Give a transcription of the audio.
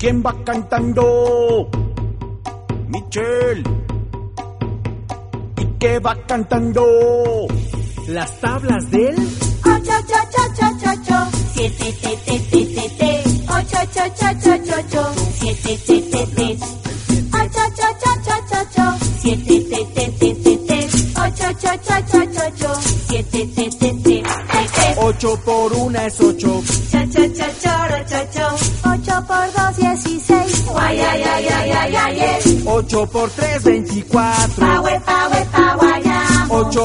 ¿Quién va cantando? Michelle. ¿Y qué va cantando? Las tablas del 8, 7, 8, 7, 7, 8 por 1 es 8. 8 por 2, 16. 8 por 3, 24. 8